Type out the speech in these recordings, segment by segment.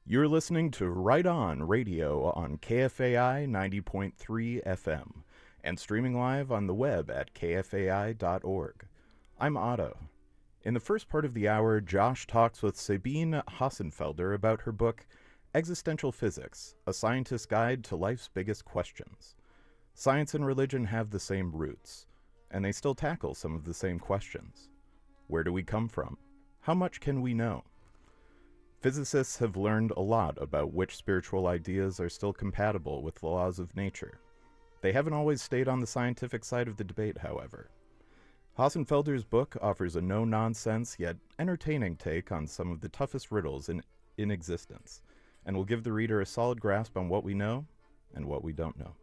You're listening to Right On Radio on KFAI 90.3 FM and streaming live on the web at kfai.org. I'm Otto. In the first part of the hour, Josh talks with Sabine Hassenfelder about her book, Existential Physics, A Scientist's Guide to Life's Biggest Questions. Science and religion have the same roots, and they still tackle some of the same questions. Where do we come from? How much can we know? Physicists have learned a lot about which spiritual ideas are still compatible with the laws of nature. They haven't always stayed on the scientific side of the debate, however. Hassenfelder's book offers a no-nonsense yet entertaining take on some of the toughest riddles in existence, and will give the reader a solid grasp on what we know and what we don't know.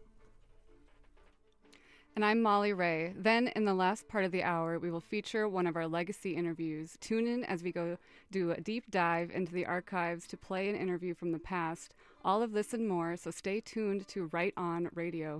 And I'm Molly Ray. Then, in the last part of the hour, we will feature one of our legacy interviews. Tune in as we go do a deep dive into the archives to play an interview from the past. All of this and more, so stay tuned to Right On Radio.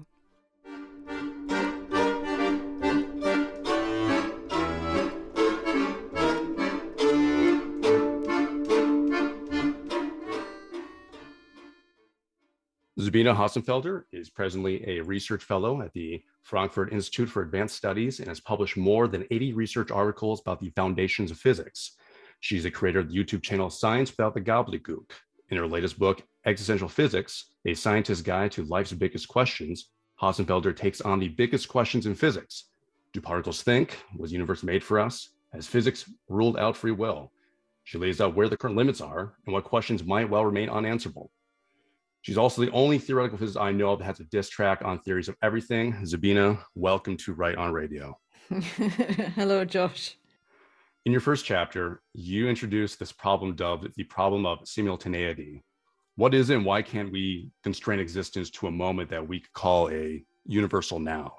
Sabine Hassenfelder is presently a research fellow at the Frankfurt Institute for Advanced Studies and has published more than 80 research articles about the foundations of physics. She's the creator of the YouTube channel Science Without the Gobbledygook. In her latest book, Existential Physics, A Scientist's Guide to Life's Biggest Questions, Hassenfelder takes on the biggest questions in physics. Do particles think? Was the universe made for us? Has physics ruled out free will? She lays out where the current limits are and what questions might well remain unanswerable. She's also the only theoretical physicist I know of that has a diss track on theories of everything. Sabine, welcome to Right On Radio. Hello, Josh. In your first chapter, you introduced this problem dubbed the problem of simultaneity. What is it and why can't we constrain existence to a moment that we could call a universal now?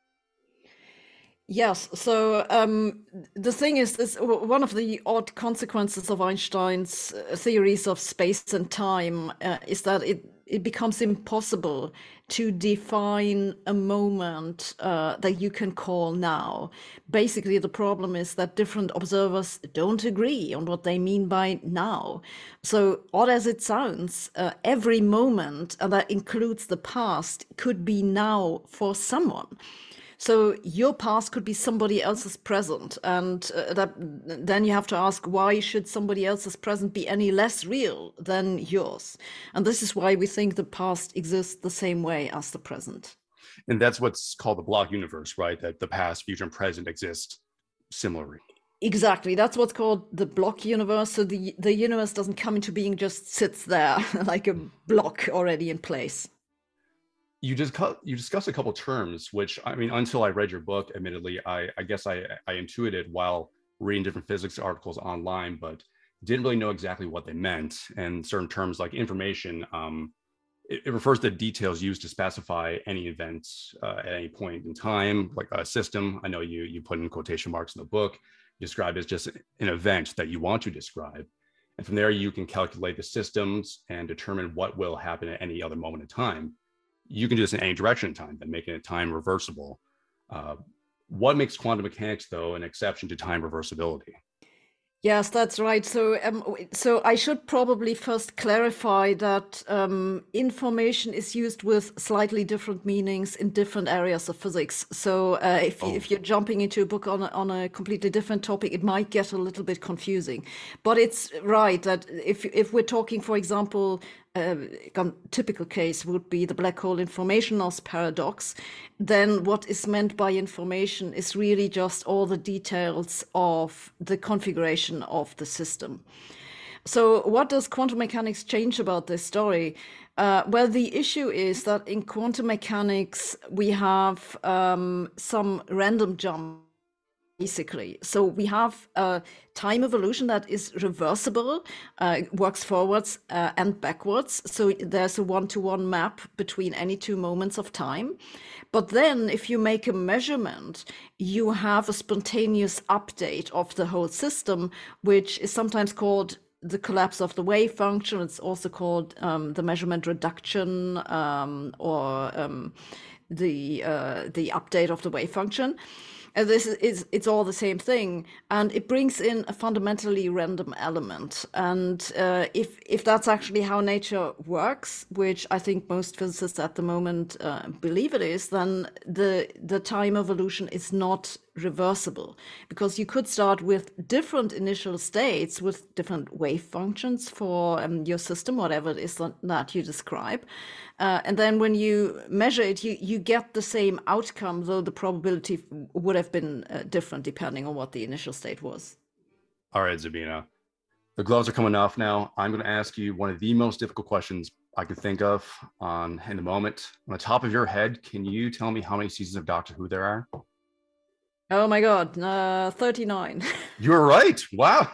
Yes, so the thing is one of the odd consequences of Einstein's theories of space and time is that it becomes impossible to define a moment that you can call now. Basically, the problem is that different observers don't agree on what they mean by now. So odd as it sounds, every moment, and that includes the past, could be now for someone. So your past could be somebody else's present, and then you have to ask, why should somebody else's present be any less real than yours? And this is why we think the past exists the same way as the present. And that's what's called the block universe, right? That the past, future, and present exist similarly. Exactly. That's what's called the block universe. So the universe doesn't come into being, just sits there like a block already in place. You discussed a couple terms, which, I mean, until I read your book, admittedly, I guess I intuited while reading different physics articles online, but didn't really know exactly what they meant. And certain terms like information, it refers to details used to specify any events at any point in time, like a system. I know you put in quotation marks in the book, described as just an event that you want to describe. And from there, you can calculate the systems and determine what will happen at any other moment in time. You can do this in any direction in time, but making it time reversible. What makes quantum mechanics, though, an exception to time reversibility? Yes, that's right. So I should probably first clarify that information is used with slightly different meanings in different areas of physics. So if you're jumping into a book on a completely different topic, it might get a little bit confusing. But it's right that if we're talking, for example, a typical case would be the black hole information loss paradox, then what is meant by information is really just all the details of the configuration of the system. So what does quantum mechanics change about this story? Well, the issue is that in quantum mechanics, we have some random jump. Basically, so we have a time evolution that is reversible, works forwards and backwards. So there's a one-to-one map between any two moments of time. But then if you make a measurement, you have a spontaneous update of the whole system, which is sometimes called the collapse of the wave function. It's also called the measurement reduction or the update of the wave function. It's all the same thing, and it brings in a fundamentally random element. And if that's actually how nature works, which I think most physicists at the moment believe it is, then the time evolution is not reversible, because you could start with different initial states with different wave functions for your system, whatever it is that you describe. And then when you measure it, you get the same outcome, though the probability would have been different depending on what the initial state was. All right, Zabina, the gloves are coming off now. I'm going to ask you one of the most difficult questions I could think of in the moment. On the top of your head, can you tell me how many seasons of Doctor Who there are? Oh my God, 39. You're right. Wow.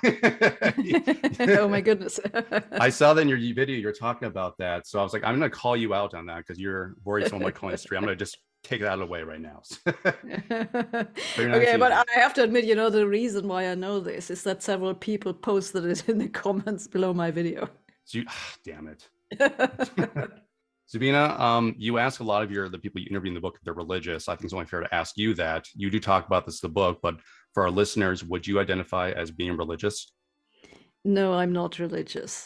Oh my goodness. I saw that in your video, you're talking about that. So I was like, I'm going to call you out on that because you're worried so much on history. I'm going to just take that out of the way right now. Okay, but I have to admit, the reason why I know this is that several people posted it in the comments below my video. Damn it. Zabina, you ask a lot of the people you interview in the book if they're religious. I think it's only fair to ask you that. You do talk about this in the book, but for our listeners, would you identify as being religious? No, I'm not religious.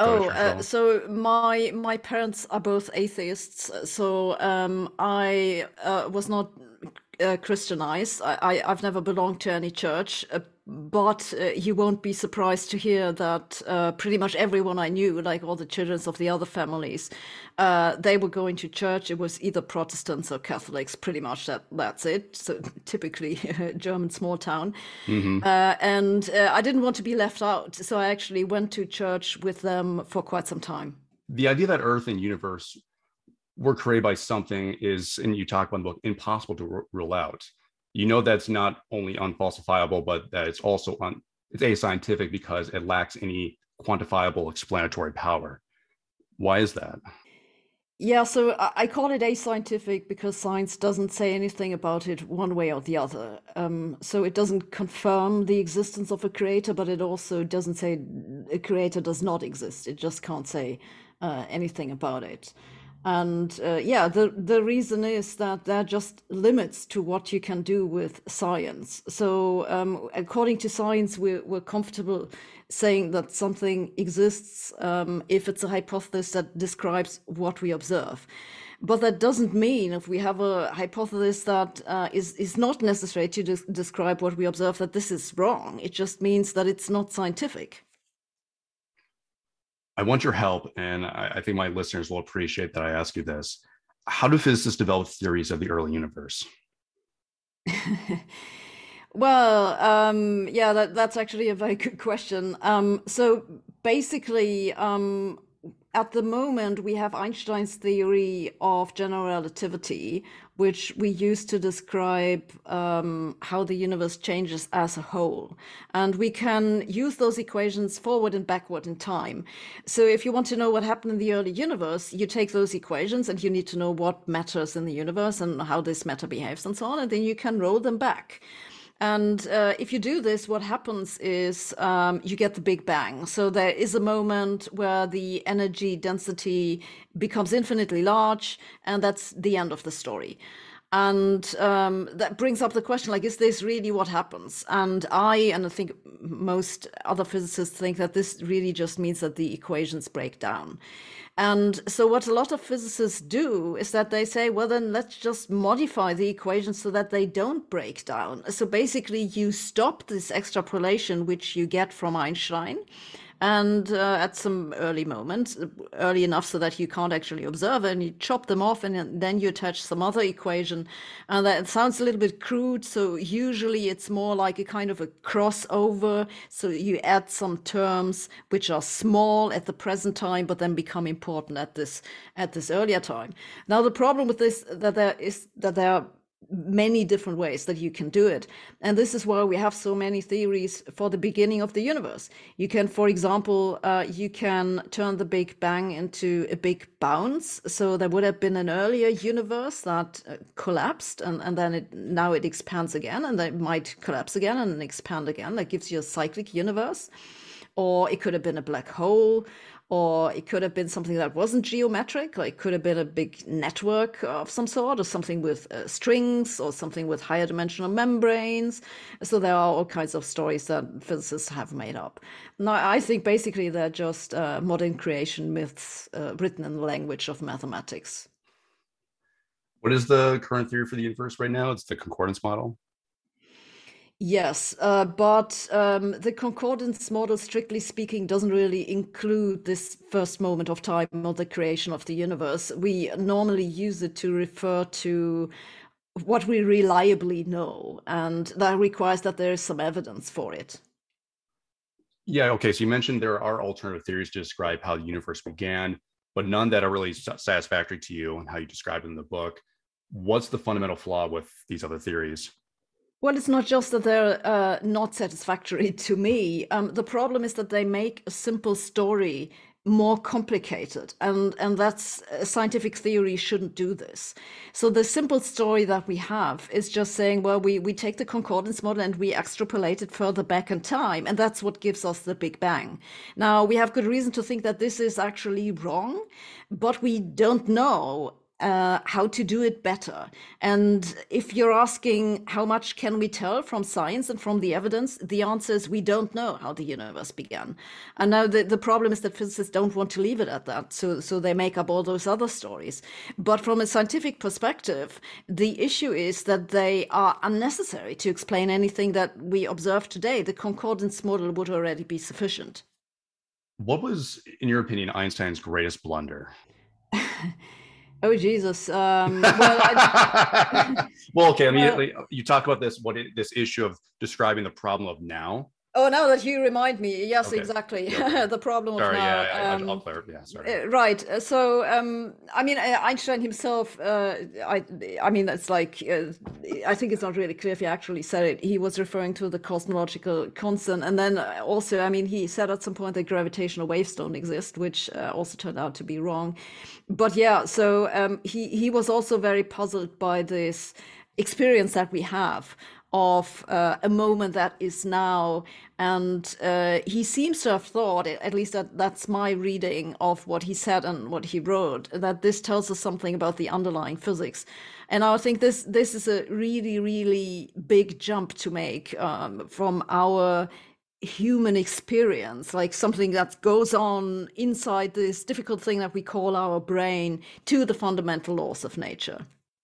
So my parents are both atheists. So I was not Christianized. I've never belonged to any church. But you won't be surprised to hear that pretty much everyone I knew, like all the children of the other families, they were going to church. It was either Protestants or Catholics, pretty much that's it. So typically German small town. Mm-hmm. And I didn't want to be left out. So I actually went to church with them for quite some time. The idea that Earth and universe were created by something is, and you talk about in the book, impossible to rule out. That's not only unfalsifiable, but that it's also it's ascientific because it lacks any quantifiable explanatory power. Why is that? Yeah, so I call it ascientific because science doesn't say anything about it one way or the other. So it doesn't confirm the existence of a creator, but it also doesn't say a creator does not exist. It just can't say anything about it. And the reason is that there are just limits to what you can do with science. So according to science, we're comfortable saying that something exists if it's a hypothesis that describes what we observe. But that doesn't mean if we have a hypothesis that is not necessary to describe what we observe, that this is wrong. It just means that it's not scientific. I want your help, and I think my listeners will appreciate that I ask you this. How do physicists develop theories of the early universe? Well, that's actually a very good question. So basically, at the moment, we have Einstein's theory of general relativity, which we use to describe how the universe changes as a whole. And we can use those equations forward and backward in time. So if you want to know what happened in the early universe, you take those equations and you need to know what matters in the universe and how this matter behaves and so on, and then you can roll them back. And if you do this, what happens is you get the Big Bang. So there is a moment where the energy density becomes infinitely large, and that's the end of the story. And that brings up the question, is this really what happens? And I think most other physicists think that this really just means that the equations break down. And so what a lot of physicists do is that they say, well, then let's just modify the equations so that they don't break down. So basically you stop this extrapolation, which you get from Einstein, and at some early moment, early enough so that you can't actually observe it, and you chop them off, and then you attach some other equation. And that sounds a little bit crude, so usually it's more like a kind of a crossover. So you add some terms which are small at the present time, but then become important at this earlier time. Now the problem with this that there are many different ways that you can do it. And this is why we have so many theories for the beginning of the universe. You can, for example, you can turn the Big Bang into a big bounce. So there would have been an earlier universe that collapsed, and then now it expands again, and then it might collapse again and expand again. That gives you a cyclic universe. Or it could have been a black hole. or it could have been something that wasn't geometric, like it could have been a big network of some sort, or something with strings, or something with higher dimensional membranes. So there are all kinds of stories that physicists have made up. Now, I think basically they're just modern creation myths written in the language of mathematics. What is the current theory for the universe right now? It's the concordance model. Yes, but the concordance model, strictly speaking, doesn't really include this first moment of time or the creation of the universe. We normally use it to refer to what we reliably know, and that requires that there is some evidence for it. Yeah, okay. So you mentioned there are alternative theories to describe how the universe began, but none that are really satisfactory to you and how you describe it in the book. What's the fundamental flaw with these other theories? Well, it's not just that they're not satisfactory to me. The problem is that they make a simple story more complicated, and that's scientific theory shouldn't do this. So the simple story that we have is just saying, well, we take the concordance model and we extrapolate it further back in time, and that's what gives us the Big Bang. Now, we have good reason to think that this is actually wrong, but we don't know how to do it better. And if you're asking how much can we tell from science and from the evidence, the answer is we don't know how the universe began. And now the problem is that physicists don't want to leave it at that, so they make up all those other stories. But from a scientific perspective, the issue is that they are unnecessary to explain anything that we observe today. The concordance model would already be sufficient. What was, in your opinion, Einstein's greatest blunder? Oh, Jesus. Well, okay. I mean, you talk about this issue of describing the problem of now. Oh, now that you remind me, yes, Okay. Exactly. Okay. The problem of Sorry, now. I'll clarify. Yeah, sorry. Right. So, I mean, Einstein himself, I mean, it's like, I think it's not really clear if he actually said it. He was referring to the cosmological constant. And then also, I mean, he said at some point that gravitational waves don't exist, which also turned out to be wrong. But yeah, so he was also very puzzled by this experience that we have of a moment that is now, and he seems to have thought, at least that's my reading of what he said and what he wrote, that this tells us something about the underlying physics. And I think this is a really, really big jump to make from our human experience, like something that goes on inside this difficult thing that we call our brain, to the fundamental laws of nature.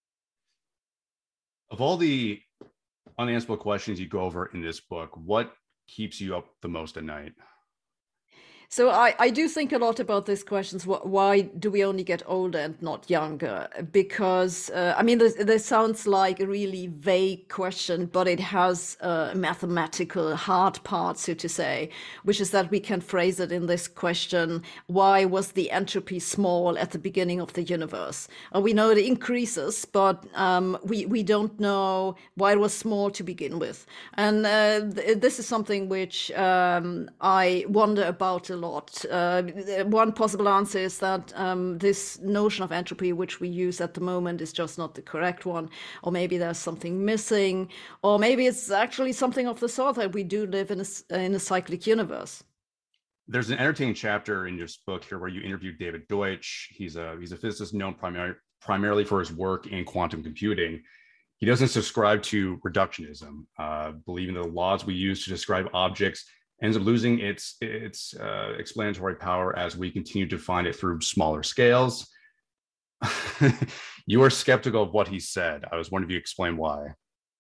Of all the unanswerable questions you go over in this book, what keeps you up the most at night? So I do think a lot about these questions. Why do we only get older and not younger? Because, I mean, this sounds like a really vague question, but it has a mathematical hard part, so to say, which is that we can phrase it in this question: why was the entropy small at the beginning of the universe? We know it increases, but we don't know why it was small to begin with. And this is something which I wonder about a lot. One possible answer is that this notion of entropy, which we use at the moment, is just not the correct one. Or maybe there's something missing. Or maybe it's actually something of the sort that we do live in a cyclic universe. There's an entertaining chapter in your book here where you interviewed David Deutsch. He's a physicist known primarily for his work in quantum computing. He doesn't subscribe to reductionism, believing the laws we use to describe objects ends up losing its explanatory power as we continue to find it through smaller scales. You are skeptical of what he said. I was wondering if you explain why.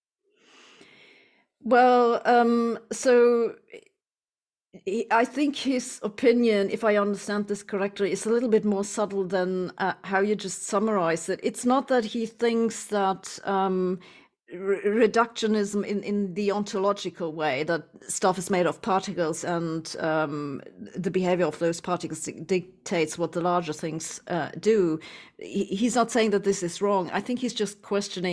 Well, so I think his opinion, if I understand this correctly, is a little bit more subtle than how you just summarized it. It's not that he thinks that reductionism in the ontological way, that stuff is made of particles and the behavior of those particles dictates what the larger things do. He's not saying that this is wrong. I think he's just questioning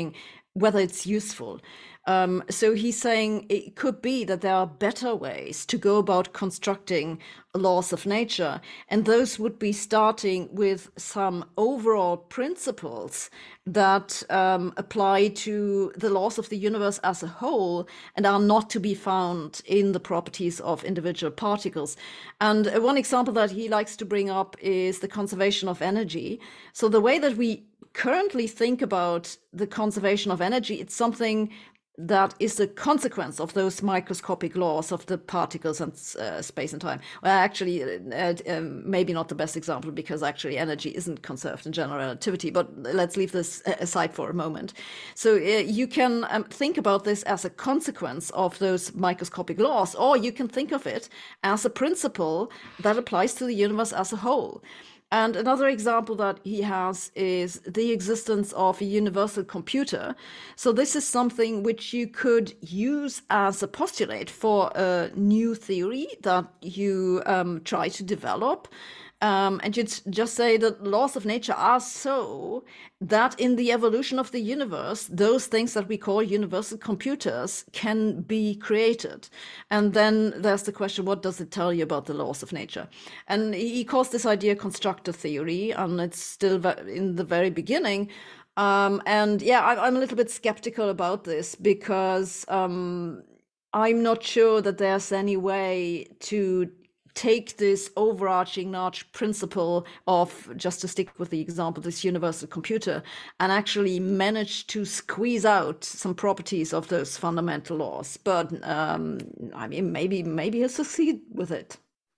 whether it's useful. So he's saying it could be that there are better ways to go about constructing laws of nature, and those would be starting with some overall principles that apply to the laws of the universe as a whole and are not to be found in the properties of individual particles. And one example that he likes to bring up is the conservation of energy. So the way that we currently think about the conservation of energy, it's something that is a consequence of those microscopic laws of the particles and space and time. Well, actually, maybe not the best example, because actually energy isn't conserved in general relativity, but let's leave this aside for a moment. So you can think about this as a consequence of those microscopic laws, or you can think of it as a principle that applies to the universe as a whole. And another example that he has is the existence of a universal computer. So this is something which you could use as a postulate for a new theory that you try to develop. And you'd just say that laws of nature are so that in the evolution of the universe, those things that we call universal computers can be created. And then there's the question, what does it tell you about the laws of nature? And he calls this idea constructor theory, and it's still in the very beginning. And yeah, I'm a little bit skeptical about this, because I'm not sure that there's any way to take this overarching large principle of, just to stick with the example, this universal computer, and actually manage to squeeze out some properties of those fundamental laws. But I mean, maybe he'll succeed with it.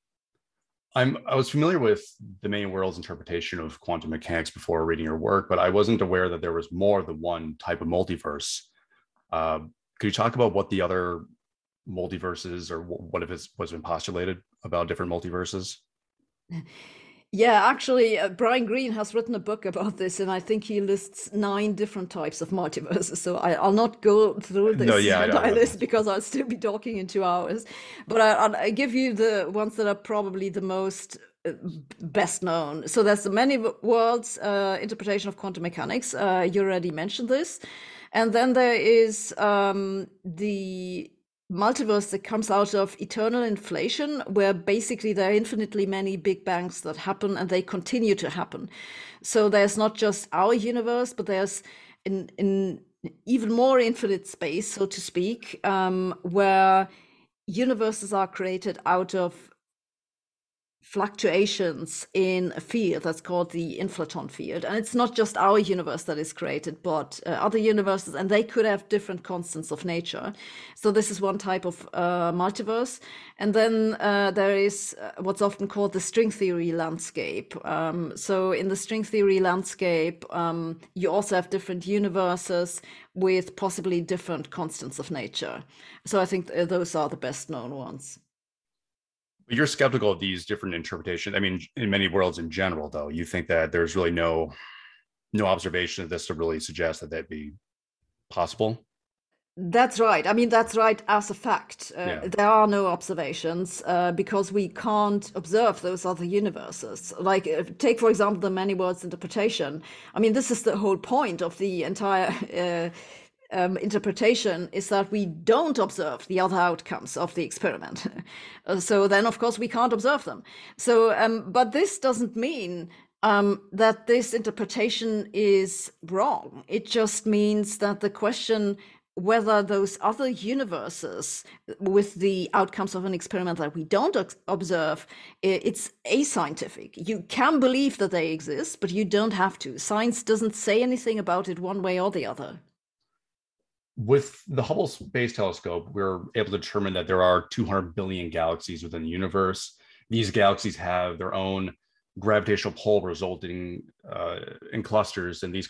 I was familiar with the many worlds interpretation of quantum mechanics before reading your work, but I wasn't aware that there was more than one type of multiverse. Could you talk about what the other multiverses, or what if it was been postulated about different multiverses? Yeah, actually, Brian Greene has written a book about this, and I think he lists 9 different types of multiverses. So I'll not go through this entire list, because I'll still be talking in 2 hours. But I'll give you the ones that are probably the most best known. So there's the many worlds interpretation of quantum mechanics. You already mentioned this. And then there is the multiverse that comes out of eternal inflation, where basically there are infinitely many big bangs that happen, and they continue to happen. So there's not just our universe, but there's an even more infinite space, so to speak, where universes are created out of fluctuations in a field that's called the inflaton field. And it's not just our universe that is created, but other universes, and they could have different constants of nature. So this is one type of multiverse. And then there is what's often called the string theory landscape. So in the string theory landscape, you also have different universes with possibly different constants of nature. So I think those are the best known ones. But you're skeptical of these different interpretations. I mean, in many worlds in general, though, you think that there's really no observation of this to really suggest that that'd be possible? That's right. I mean, that's right as a fact. There are no observations because we can't observe those other universes. Like, take, for example, the many worlds interpretation. I mean, this is the whole point of the entire interpretation, is that we don't observe the other outcomes of the experiment. So then, of course, we can't observe them. So, but this doesn't mean that this interpretation is wrong. It just means that the question whether those other universes with the outcomes of an experiment that we don't observe, it's ascientific. You can believe that they exist, but you don't have to. Science doesn't say anything about it one way or the other. With the Hubble Space Telescope, we're able to determine that there are 200 billion galaxies within the universe. These galaxies have their own gravitational pull, resulting in clusters, and these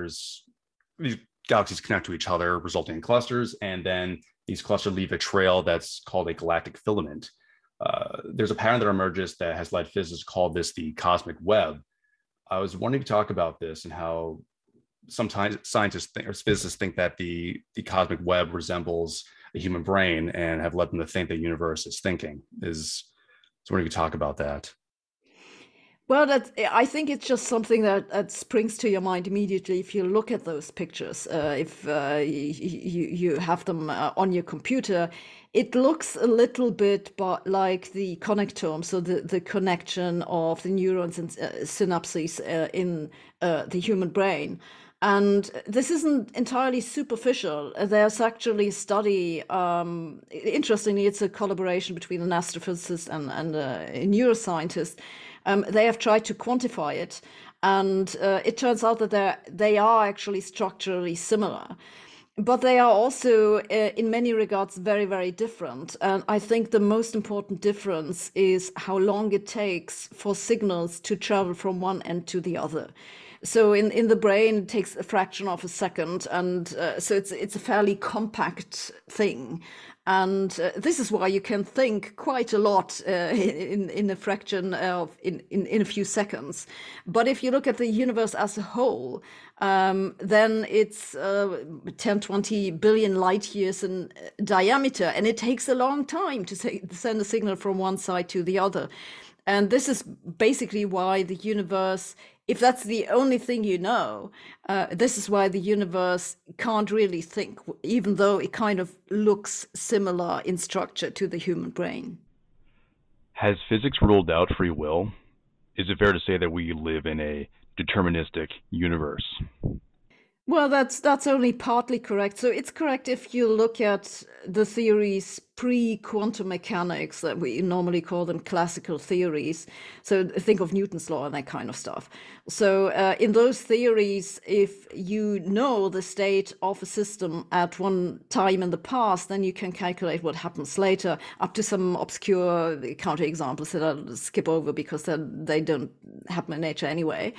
galaxies connect to each other, resulting in clusters, and then these clusters leave a trail that's called a galactic filament. There's a pattern that emerges that has led physicists to call this the cosmic web. I was wondering to talk about this and how sometimes scientists or physicists think that the cosmic web resembles a human brain, and have led them to think the universe is thinking. So wondering if you could talk about that. Well, I think it's just something that springs to your mind immediately if you look at those pictures. If you have them on your computer, it looks a little bit like the connectome, so the connection of the neurons and synapses in the human brain. And this isn't entirely superficial. There's actually a study, interestingly, it's a collaboration between an astrophysicist and a neuroscientist. They have tried to quantify it, and it turns out that they are actually structurally similar. But they are also, in many regards, very, very different. And I think the most important difference is how long it takes for signals to travel from one end to the other. So in the brain, it takes a fraction of a second, and so it's a fairly compact thing. And this is why you can think quite a lot in a fraction of in a few seconds. But if you look at the universe as a whole, then it's 10, 20 billion light years in diameter, and it takes a long time to send a signal from one side to the other. And this is basically why the universe, if that's the only thing you know, this is why the universe can't really think, even though it kind of looks similar in structure to the human brain. Has physics ruled out free will? Is it fair to say that we live in a deterministic universe? Well, that's only partly correct. So it's correct if you look at the theories pre-quantum mechanics, that we normally call them classical theories. So think of Newton's law and that kind of stuff. So in those theories, if you know the state of a system at one time in the past, then you can calculate what happens later, up to some obscure counterexamples that I'll skip over because they don't happen in nature anyway.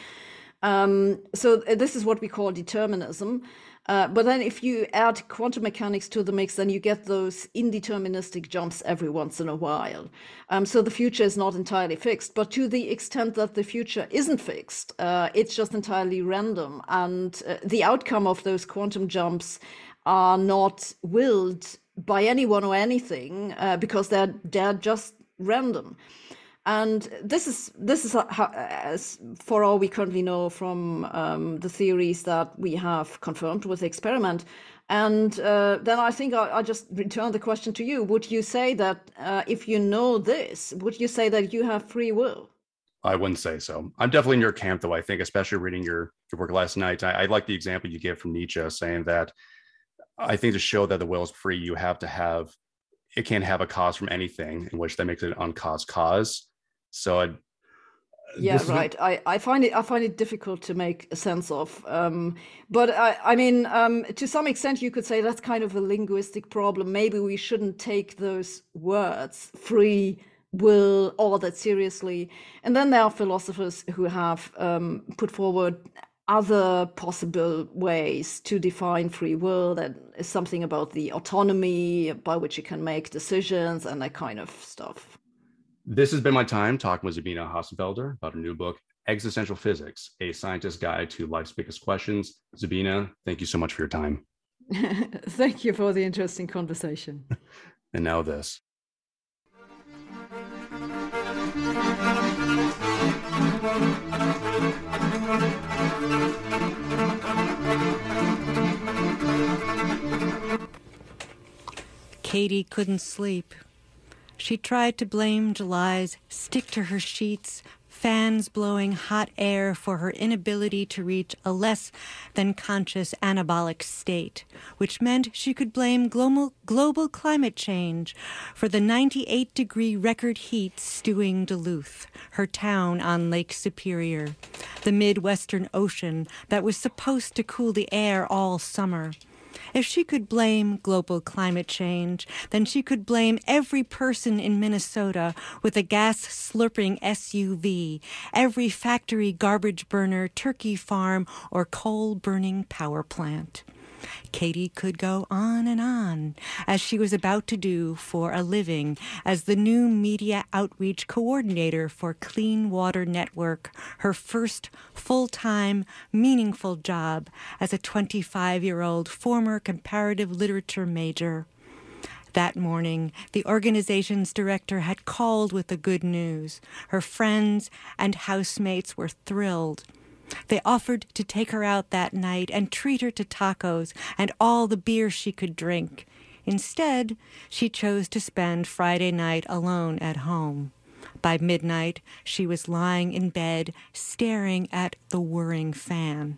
So this is what we call determinism. But then if you add quantum mechanics to the mix, then you get those indeterministic jumps every once in a while. So the future is not entirely fixed, but to the extent that the future isn't fixed, it's just entirely random. And the outcome of those quantum jumps are not willed by anyone or anything because they're just random. And this is how, as for all we currently know from the theories that we have confirmed with the experiment. And then I think I just return the question to you. Would you say that if you know this, would you say that you have free will? I wouldn't say so. I'm definitely in your camp, though. I think, especially reading your work last night, I like the example you gave from Nietzsche, saying that I think to show that the will is free, you have to have, it can't have a cause from anything, in which that makes it an uncaused cause. So yeah, right. I find it difficult to make a sense of, but I mean, to some extent, you could say that's kind of a linguistic problem. Maybe we shouldn't take those words, free will, all that seriously. And then there are philosophers who have put forward other possible ways to define free will. That is something about the autonomy by which you can make decisions and that kind of stuff. This has been my time talking with Sabine Hassenfelder about her new book, Existential Physics, A Scientist's Guide to Life's Biggest Questions. Sabine, thank you so much for your time. Thank you for the interesting conversation. And now this. Katie couldn't sleep. She tried to blame July's stick to her sheets, fans blowing hot air for her inability to reach a less than conscious anabolic state, which meant she could blame global climate change for the 98-degree record heat stewing Duluth, her town on Lake Superior, the Midwestern Ocean that was supposed to cool the air all summer. If she could blame global climate change, then she could blame every person in Minnesota with a gas-slurping SUV, every factory garbage burner, turkey farm, or coal-burning power plant. Katie could go on, as she was about to do for a living as the new media outreach coordinator for Clean Water Network, her first full-time, meaningful job as a 25-year-old former comparative literature major. That morning, the organization's director had called with the good news. Her friends and housemates were thrilled. They offered to take her out that night and treat her to tacos and all the beer she could drink. Instead, she chose to spend Friday night alone at home. By midnight, she was lying in bed, staring at the whirring fan.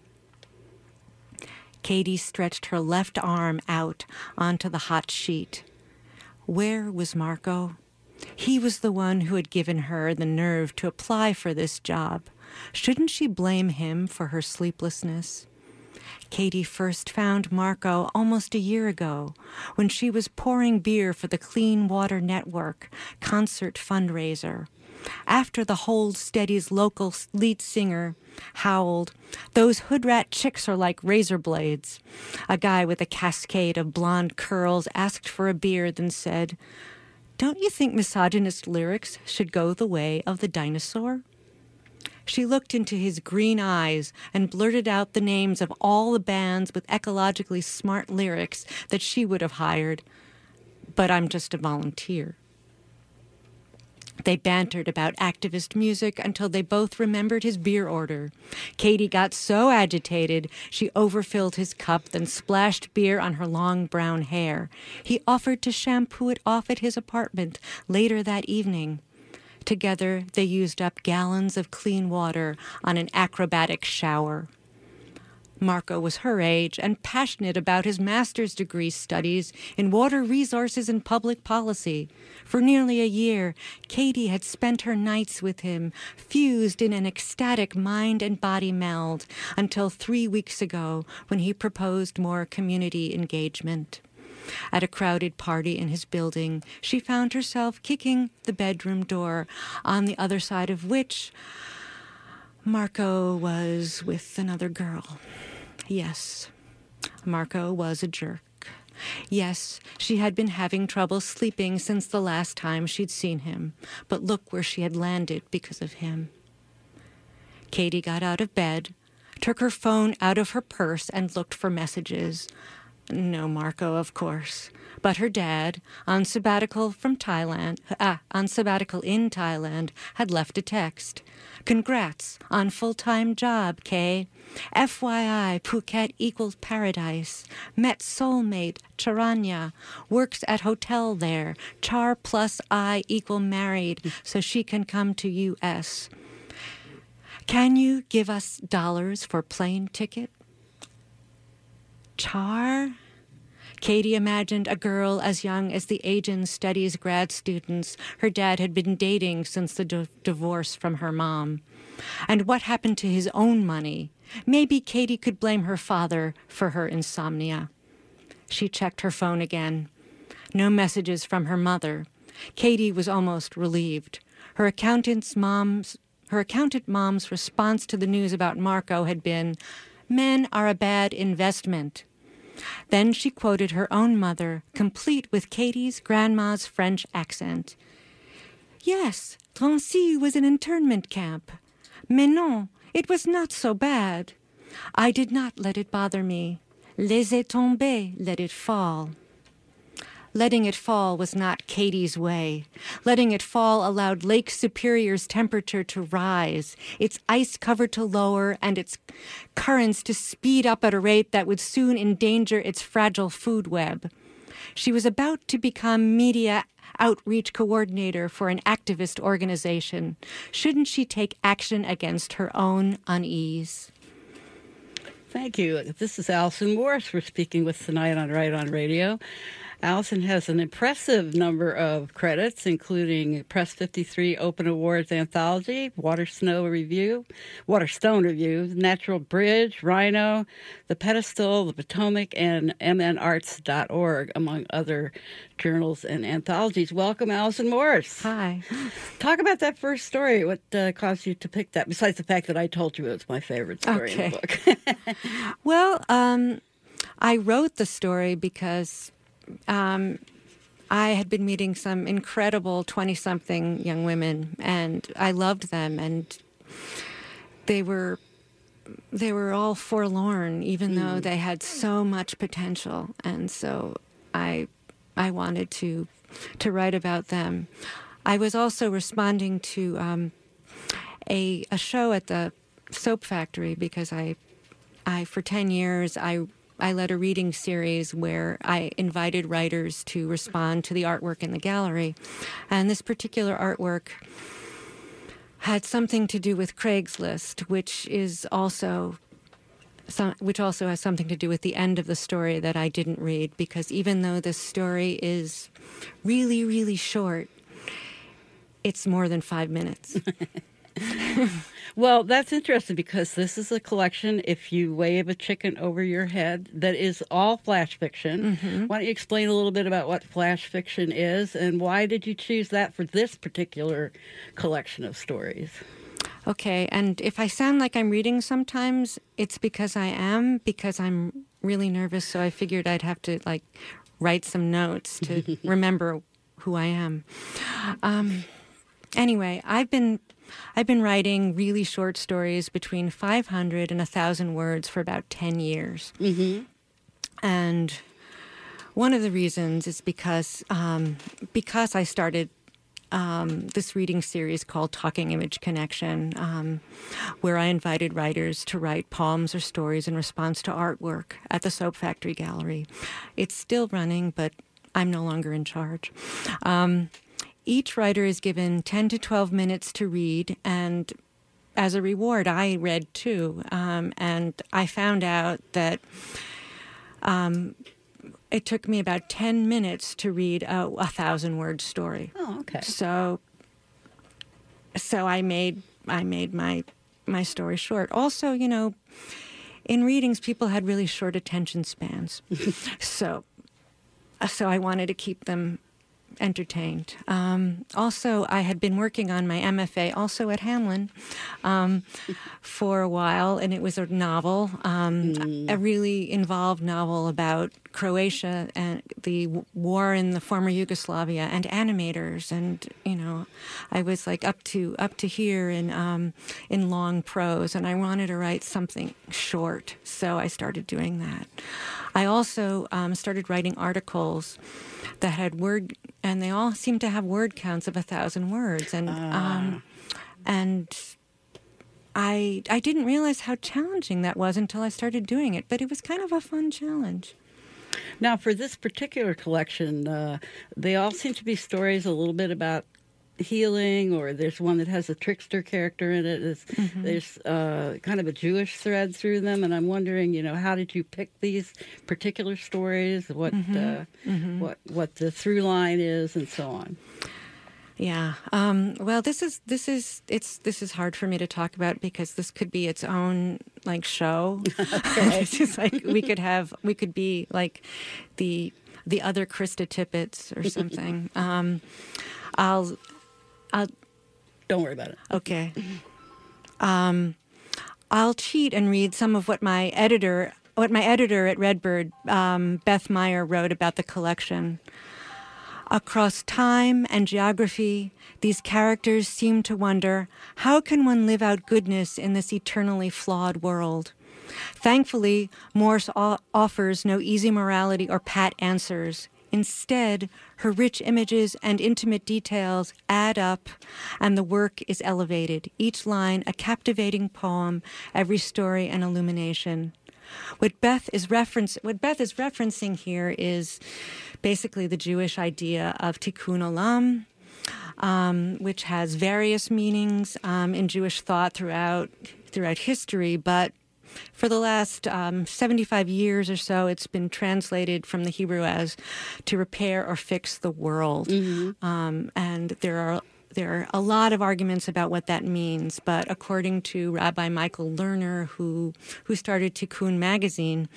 Katie stretched her left arm out onto the hot sheet. Where was Marco? He was the one who had given her the nerve to apply for this job. Shouldn't she blame him for her sleeplessness? Katie first found Marco almost a year ago when she was pouring beer for the Clean Water Network concert fundraiser. After the Hold Steady's local lead singer howled, "Those hood rat chicks are like razor blades," a guy with a cascade of blonde curls asked for a beer, then said, "Don't you think misogynist lyrics should go the way of the dinosaur?" She looked into his green eyes and blurted out the names of all the bands with ecologically smart lyrics that she would have hired. But I'm just a volunteer. They bantered about activist music until they both remembered his beer order. Katie got so agitated, she overfilled his cup, then splashed beer on her long brown hair. He offered to shampoo it off at his apartment later that evening. Together, they used up gallons of clean water on an acrobatic shower. Marco was her age and passionate about his master's degree studies in water resources and public policy. For nearly a year, Katie had spent her nights with him, fused in an ecstatic mind and body meld, until 3 weeks ago when he proposed more community engagement. At a crowded party in his building, she found herself kicking the bedroom door, on the other side of which Marco was with another girl. Yes, Marco was a jerk. Yes, she had been having trouble sleeping since the last time she'd seen him, but look where she had landed because of him. Katie got out of bed, took her phone out of her purse, and looked for messages. No Marco, of course, but her dad, on sabbatical in Thailand, had left a text. "Congrats on full-time job, Kay. FYI, Phuket equals paradise. Met soulmate, Charanya. Works at hotel there. Char plus I equal married, so she can come to US. Can you give us dollars for plane ticket?" Char? Katie imagined a girl as young as the Asian Studies grad students her dad had been dating since the divorce from her mom. And what happened to his own money? Maybe Katie could blame her father for her insomnia. She checked her phone again. No messages from her mother. Katie was almost relieved. Her accountant mom's response to the news about Marco had been, "Men are a bad investment." Then she quoted her own mother, complete with Katie's grandma's French accent. "Yes, Drancy was an internment camp. Mais non, it was not so bad. I did not let it bother me. Laissez tomber, let it fall." Letting it fall was not Katie's way. Letting it fall allowed Lake Superior's temperature to rise, its ice cover to lower, and its currents to speed up at a rate that would soon endanger its fragile food web. She was about to become media outreach coordinator for an activist organization. Shouldn't she take action against her own unease? Thank you. This is Allison Morris. We're speaking with Tonight on Right on Radio. Allison has an impressive number of credits, including Press 53 Open Awards Anthology, Waterstone Review, Natural Bridge, Rhino, The Pedestal, The Potomac, and mnarts.org, among other journals and anthologies. Welcome, Allison Morris. Hi. Talk about that first story. What caused you to pick that, besides the fact that I told you it was my favorite story in the book? Well, I wrote the story because I had been meeting some incredible 20-something young women, and I loved them, and they were all forlorn, even though they had so much potential. And so I wanted to write about them. I was also responding to a show at the Soap Factory because I for 10 years I led a reading series where I invited writers to respond to the artwork in the gallery, and this particular artwork had something to do with Craigslist, which also has something to do with the end of the story that I didn't read, because even though this story is really, really short, it's more than 5 minutes. Well, that's interesting because this is a collection, If You Wave a Chicken Over Your Head, that is all flash fiction. Mm-hmm. Why don't you explain a little bit about what flash fiction is and why did you choose that for this particular collection of stories? Okay, and if I sound like I'm reading sometimes, it's because I'm really nervous, so I figured I'd have to write some notes to remember who I am. Anyway, I've been writing really short stories between 500 and 1,000 words for about 10 years. Mm-hmm. And one of the reasons is because I started this reading series called Talking Image Connection, where I invited writers to write poems or stories in response to artwork at the Soap Factory Gallery. It's still running, but I'm no longer in charge. Each writer is given 10 to 12 minutes to read, and as a reward, I read too. And I found out that it took me about 10 minutes to read a 1,000-word story. Oh, okay. So I made my story short. Also, in readings, people had really short attention spans. So I wanted to keep them entertained. Also, I had been working on my MFA also at Hamline for a while, and it was a novel, a really involved novel about Croatia and the war in the former Yugoslavia and animators, and I was up to here in long prose, and I wanted to write something short, so I started doing that. I also started writing articles that had and they all seemed to have word counts of 1,000 words, and I didn't realize how challenging that was until I started doing it, but it was kind of a fun challenge. Now, for this particular collection, they all seem to be stories a little bit about healing, or there's one that has a trickster character in it. There's kind of a Jewish thread through them, and I'm wondering, how did you pick these particular stories? What the through line is, and so on. Yeah. Well, this is hard for me to talk about because this could be its own show. It's just we could be like the other Krista Tippett or something. I'll Don't worry about it. Okay. I'll cheat and read some of what my editor at Redbird, Beth Meyer, wrote about the collection. Across time and geography, these characters seem to wonder, how can one live out goodness in this eternally flawed world? Thankfully, Morse offers no easy morality or pat answers. Instead, her rich images and intimate details add up, and the work is elevated, each line a captivating poem, every story an illumination. What Beth is referencing here is basically the Jewish idea of tikkun olam, which has various meanings in Jewish thought throughout history, but for the last 75 years or so, it's been translated from the Hebrew as to repair or fix the world. Mm-hmm. And there are a lot of arguments about what that means, but according to Rabbi Michael Lerner, who started Tikkun magazine,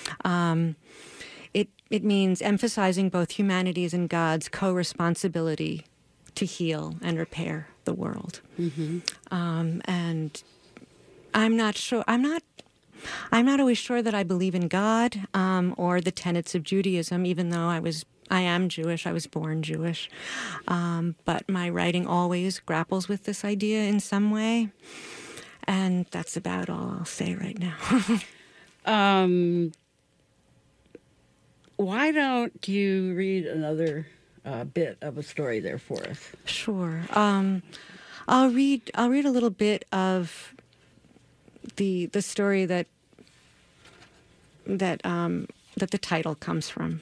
it means emphasizing both humanity's and God's co-responsibility to heal and repair the world. Mm-hmm. And I'm not always sure that I believe in God or the tenets of Judaism, even though I am Jewish. I was born Jewish. But my writing always grapples with this idea in some way. And that's about all I'll say right now. why don't you read another bit of a story there for us? Sure. I'll read a little bit of the story that the title comes from.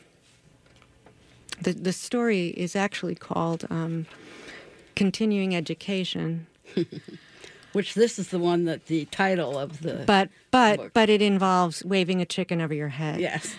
The story is actually called Continuing Education. Which this is the one that the title of the but it involves waving a chicken over your head. Yes.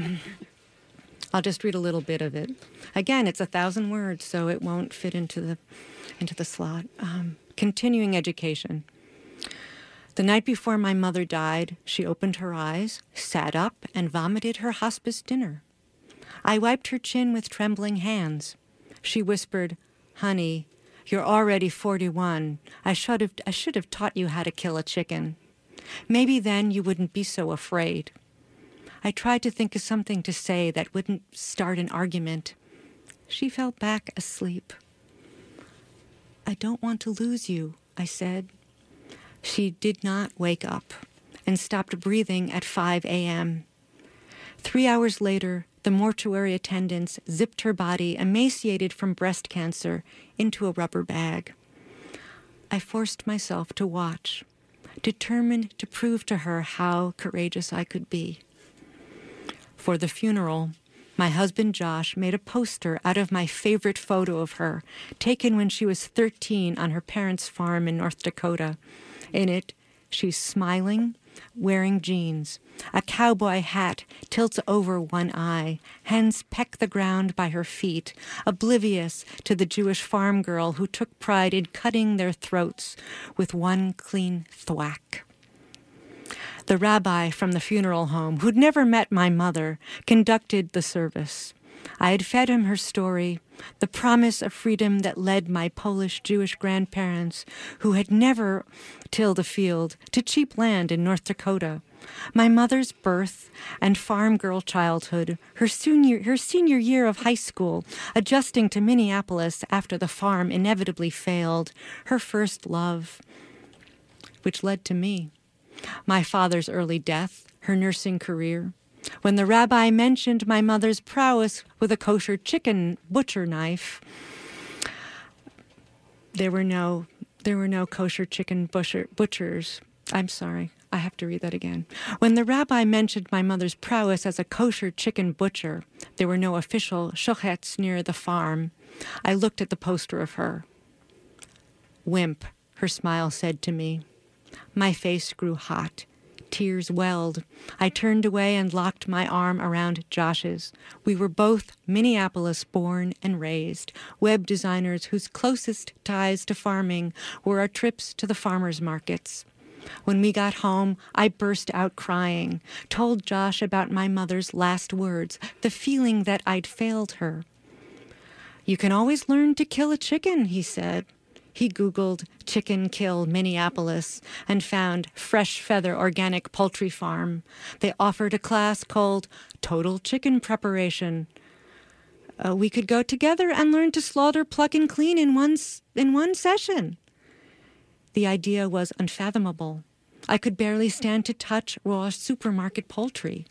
I'll just read a little bit of it. Again, it's 1,000 words, so it won't fit into the slot. Continuing Education. The night before my mother died, she opened her eyes, sat up, and vomited her hospice dinner. I wiped her chin with trembling hands. She whispered, "Honey, you're already 41. I should have taught you how to kill a chicken. Maybe then you wouldn't be so afraid." I tried to think of something to say that wouldn't start an argument. She fell back asleep. "I don't want to lose you," I said. She did not wake up and stopped breathing at 5 a.m. 3 hours later, the mortuary attendants zipped her body, emaciated from breast cancer, into a rubber bag. I forced myself to watch, determined to prove to her how courageous I could be. For the funeral, my husband Josh made a poster out of my favorite photo of her, taken when she was 13 on her parents' farm in North Dakota. In it, she's smiling, wearing jeans. A cowboy hat tilts over one eye. Hens peck the ground by her feet, oblivious to the Jewish farm girl who took pride in cutting their throats with one clean thwack. The rabbi from the funeral home, who'd never met my mother, conducted the service. I had fed him her story, the promise of freedom that led my Polish Jewish grandparents, who had never tilled a field, to cheap land in North Dakota. My mother's birth and farm girl childhood, her senior year of high school, adjusting to Minneapolis after the farm inevitably failed, her first love, which led to me. My father's early death, her nursing career. When the rabbi mentioned my mother's prowess with a kosher chicken butcher knife, there were no kosher chicken butchers. I'm sorry, I have to read that again. When the rabbi mentioned my mother's prowess as a kosher chicken butcher, there were no official shochetz near the farm. I looked at the poster of her. "Wimp," her smile said to me. My face grew hot. Tears welled. I turned away and locked my arm around Josh's. We were both Minneapolis-born and raised, web designers whose closest ties to farming were our trips to the farmers' markets. When we got home, I burst out crying, told Josh about my mother's last words, the feeling that I'd failed her. "You can always learn to kill a chicken," he said. He Googled "chicken kill Minneapolis" and found Fresh Feather Organic Poultry Farm. They offered a class called Total Chicken Preparation. We could go together and learn to slaughter, pluck, and clean in one session. The idea was unfathomable. I could barely stand to touch raw supermarket poultry.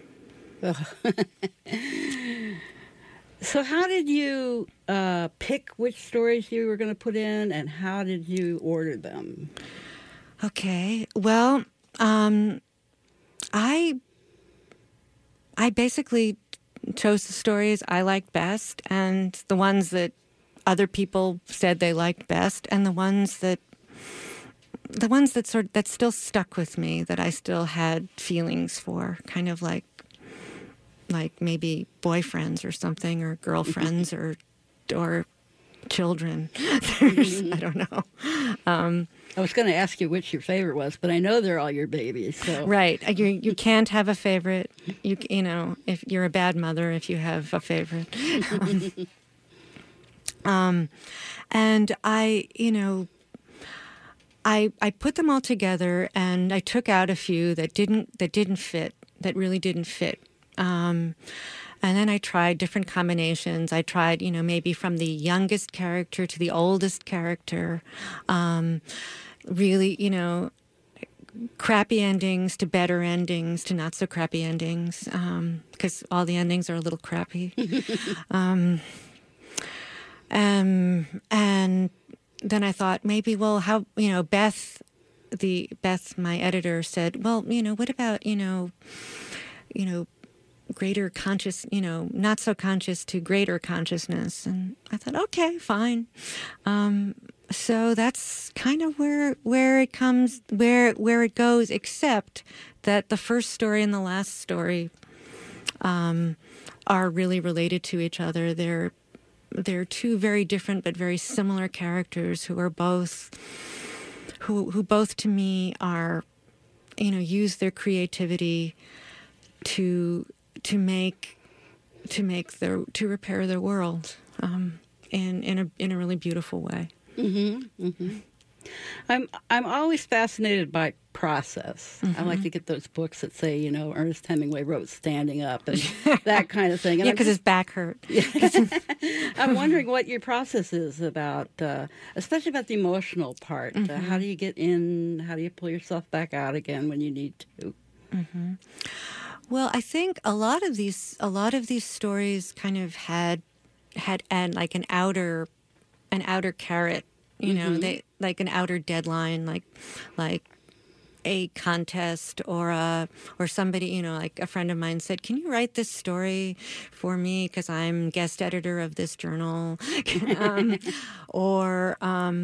So how did you pick which stories you were going to put in, and how did you order them? Okay, well, I basically chose the stories I liked best, and the ones that other people said they liked best, and the ones that still stuck with me, that I still had feelings for, kind of like maybe boyfriends or something, or girlfriends or children. I don't know. I was going to ask you which your favorite was, but I know they're all your babies. So. Right. You can't have a favorite. You know, if you're a bad mother if you have a favorite. And I put them all together, and I took out a few that really didn't fit. And then I tried different combinations. I tried, maybe from the youngest character to the oldest character. Really, crappy endings to better endings to not so crappy endings, because all the endings are a little crappy. And then I thought maybe, well, how, Beth, my editor, said, well, what about, greater conscious, not so conscious to greater consciousness. And I thought, okay, fine. So that's kind of where it comes, where it goes, except that the first story and the last story are really related to each other. They're two very different but very similar characters who are both who both to me are, use their creativity to repair their world in a really beautiful way. Mm-hmm, mm-hmm. I'm always fascinated by process. I like to get those books that say, Ernest Hemingway wrote standing up and that kind of thing. And yeah, because his back hurt. I'm wondering what your process is about, especially about the emotional part. How do you get in? How do you pull yourself back out again when you need to? Mm-hmm. Well, I think a lot of these stories kind of had like an outer carrot, they like an outer deadline, like a contest or somebody, like a friend of mine said, "Can you write this story for me because I'm guest editor of this journal," or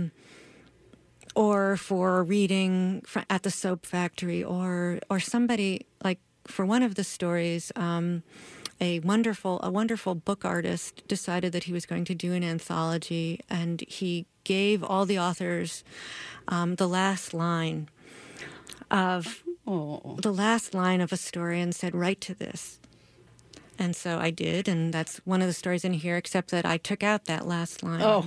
for reading at the Soap Factory, or somebody like. For one of the stories, a wonderful book artist decided that he was going to do an anthology, and he gave all the authors the last line of a story and said, "Write to this." And so I did, and that's one of the stories in here, except that I took out that last line. Oh,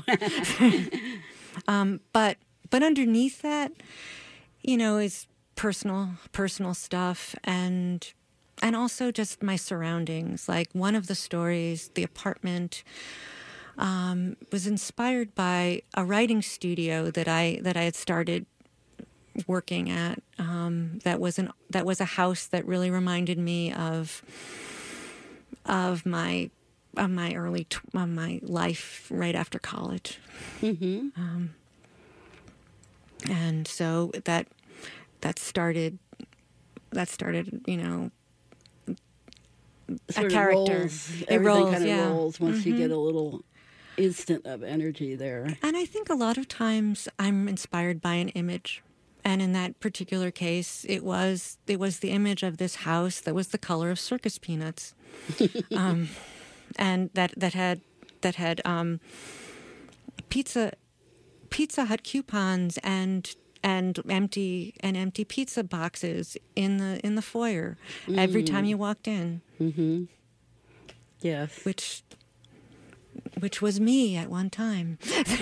but underneath that, is personal stuff and also just my surroundings. Like one of the stories, The Apartment, was inspired by a writing studio that I had started working at. That was a house that really reminded me of my my life right after college. Mm-hmm. And so that started, sort a character. Everything rolls, kind of yeah. rolls once you get a little instant of energy there. And I think a lot of times I'm inspired by an image. And in that particular case, it was the image of this house that was the color of circus peanuts, and that had Pizza Hut coupons and empty pizza boxes in the foyer every time you walked in. Mm-hmm. Yes, which was me at one time.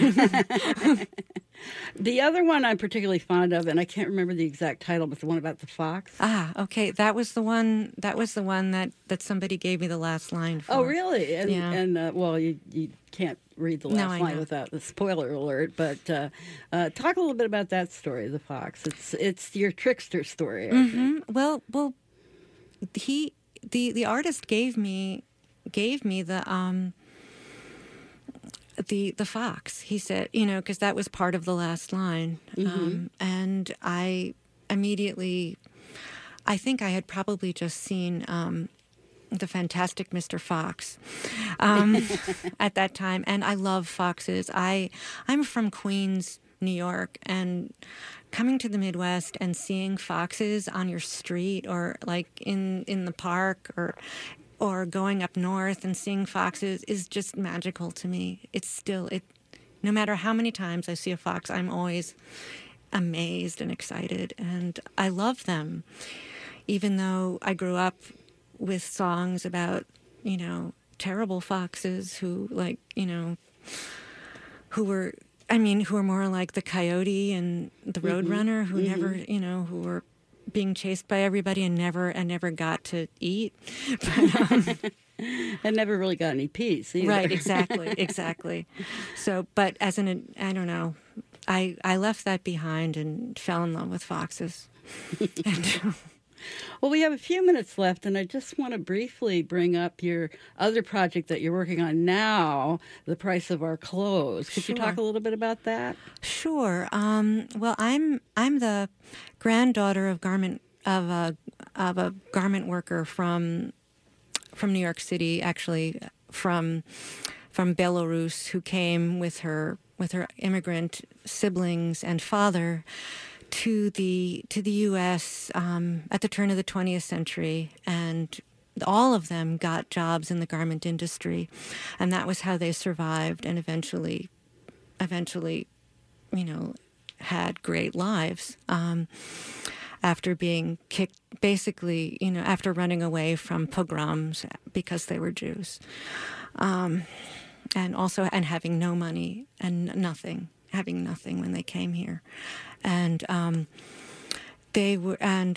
The other one I'm particularly fond of, and I can't remember the exact title, but the one about the fox. Ah, okay. That was the one that somebody gave me the last line for. Oh, really? And, yeah. And well, you can't read the last line without the spoiler alert. But talk a little bit about that story, the fox. It's your trickster story. I think. Well, the artist gave me the fox. He said, because that was part of the last line. And I immediately, I think I had probably just seen The Fantastic Mr. Fox at that time. And I love foxes. I'm from Queens, New York, and coming to the Midwest and seeing foxes on your street or like in the park or going up north and seeing foxes is just magical to me. No matter how many times I see a fox, I'm always amazed and excited, and I love them. Even though I grew up with songs about, terrible foxes who were more like the coyote and the roadrunner who never, who were being chased by everybody and never got to eat. But, and never really got any peace either. Right, exactly. So, but I don't know, I left that behind and fell in love with foxes. And Well, we have a few minutes left, and I just want to briefly bring up your other project that you're working on now, The Price of Our Clothes. Could you talk a little bit about that? Sure. Well, I'm the granddaughter of a garment worker from New York City, actually from Belarus, who came with her immigrant siblings and father to the U.S. At the turn of the 20th century, and all of them got jobs in the garment industry, and that was how they survived, and eventually, had great lives. After being kicked, basically, after running away from pogroms because they were Jews, and having no money and having nothing when they came here, and they were, and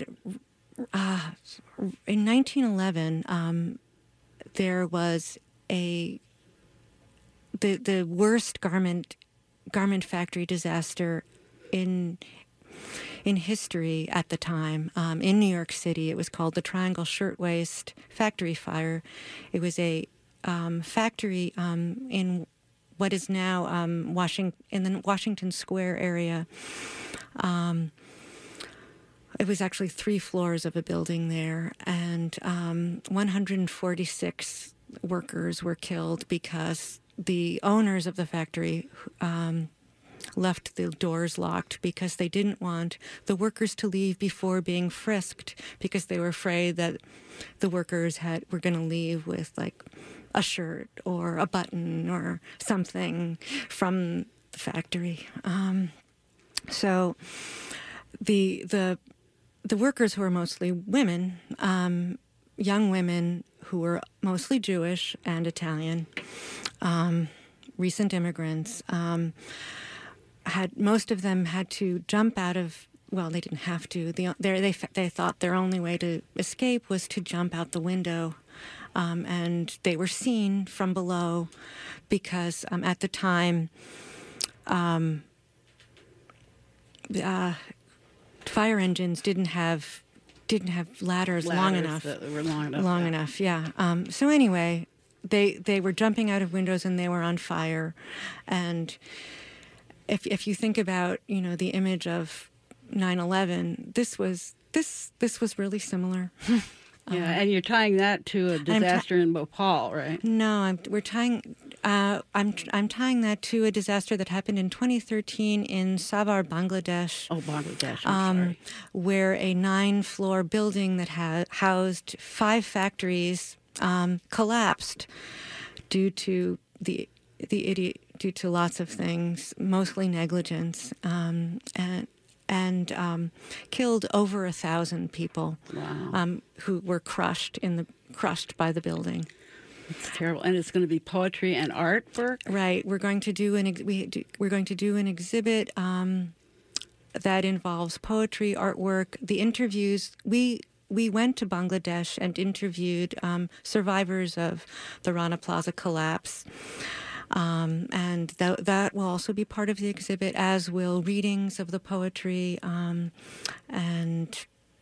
in 1911, there was the worst garment factory disaster in history at the time. In New York City, it was called the Triangle Shirtwaist Factory Fire. It was a factory in what is now in the Washington Square area. It was actually 3 floors of a building there, and 146 workers were killed because the owners of the factory left the doors locked because they didn't want the workers to leave before being frisked, because they were afraid that the workers were going to leave with like a shirt or a button or something from the factory. So the workers, who were mostly women, young women who were mostly Jewish and Italian, recent immigrants, most of them had to jump out of. Well, they didn't have to. They thought their only way to escape was to jump out the window, and they were seen from below because at the time, fire engines didn't have ladders long enough. That were long enough. Long enough, yeah. So anyway, they were jumping out of windows and they were on fire, and if you think about the image of 9/11, this was really similar. Yeah, and you're tying that to a disaster in Bhopal, right? No, I'm tying that to a disaster that happened in 2013 in Savar, Bangladesh. Oh, Bangladesh, I'm sorry. Where a 9-floor building that housed 5 factories collapsed due to due to lots of things, mostly negligence, and killed over 1,000 people. Wow. Who were crushed by the building. It's terrible, and it's going to be poetry and artwork. Right. We're going to do an exhibit that involves poetry, artwork, the interviews. We went to Bangladesh and interviewed survivors of the Rana Plaza collapse. And that will also be part of the exhibit, as will readings of the poetry, and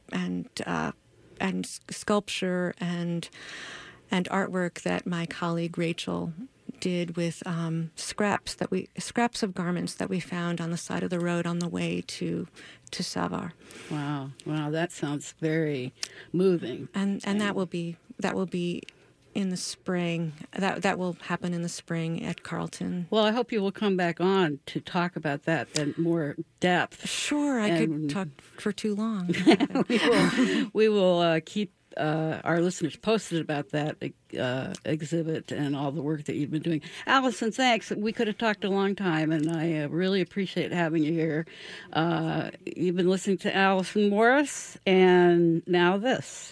sculpture and artwork that my colleague Rachel did with scraps of garments that we found on the side of the road on the way to Savar. Wow, that sounds very moving. And that will be in the spring. That will happen in the spring at Carleton. Well, I hope you will come back on to talk about that in more depth. Sure, I could talk for too long. We will keep our listeners posted about that exhibit and all the work that you've been doing. Allison, thanks. We could have talked a long time, and I really appreciate having you here. You've been listening to Allison Morris, and now this.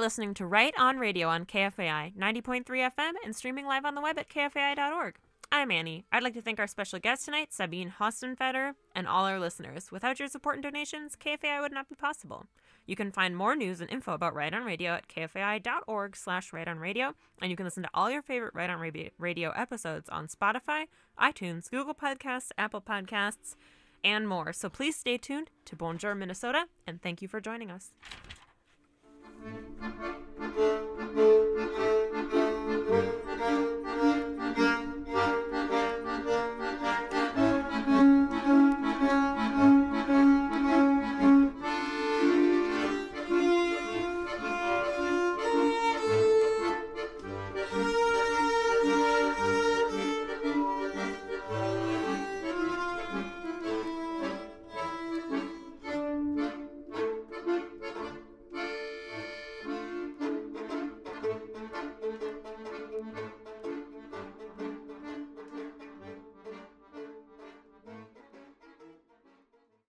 listening to Right On Radio on KFAI 90.3 FM and streaming live on the web at kfai.org. I'm Annie. I'd like to thank our special guest tonight, Sabine Hostenfeder, and all our listeners. Without your support and donations, KFAI would not be possible. You can find more news and info about Right On Radio at kfai.org/rightonradio, and you can listen to all your favorite Right On Radio episodes on Spotify, iTunes, Google Podcasts, Apple Podcasts, and more. So please stay tuned to Bonjour, Minnesota, and thank you for joining us.